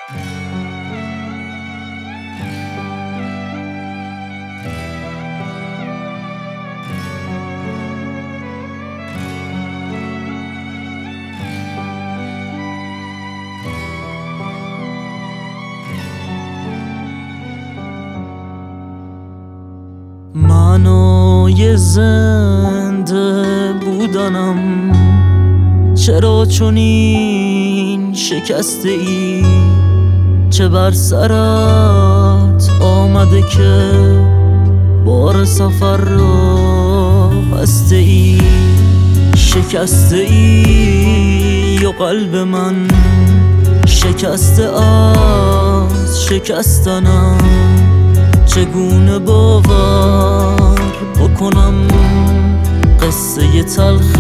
معنای زنده بودنم چرا چنین شکسته ای؟ چه بر سرت آمده که بار سفر را بسته ای؟ شکسته ای و قلب من شکسته از شکستنم. چگونه باور بکنم قصه تلخ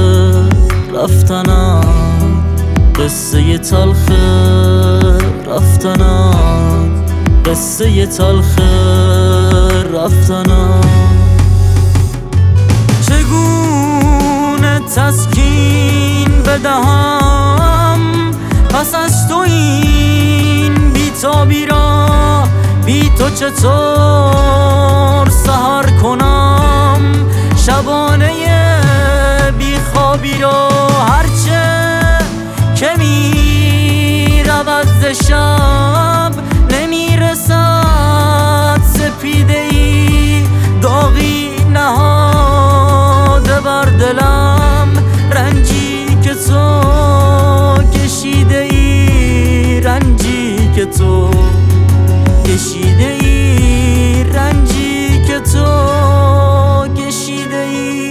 رفتنم، قصه تلخ رفتنم، قصه تلخ رفتنم. چگونه تسکین بدهم پس از تو این بی‌تابی را؟ بی تو چطور سحر کنم شبانه بی خوابی را؟ هرچه که می رود ز شب نمی رسد سپیده ای داغی نهاده بر دلم. رنجی که تو کشیده ای، رنجی که تو کشیده ای، رنجی که تو کشیده ای.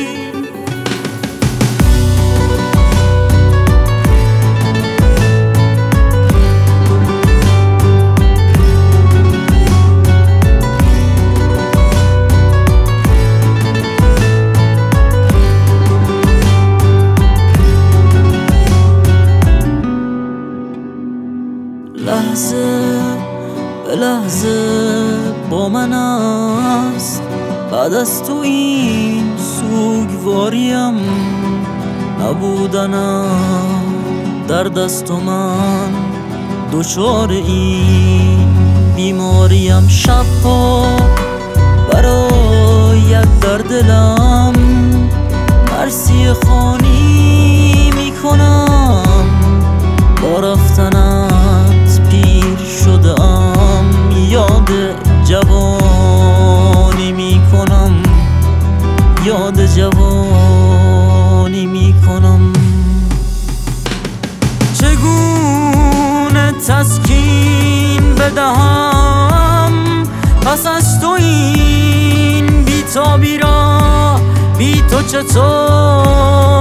لحظه به لحظه با من است بعد از تو این سوگواریم. نبودنم در دست و من دچار این بیماریم. شبها برایت در دلم مرسی خوانی میکنم. با رفتنت پیر شدم، یاد جوانی میکنم، یاد جوانی میکنم. چگونه تسکین بدهم پس از تو این بی‌تابی را؟ بی تو چطور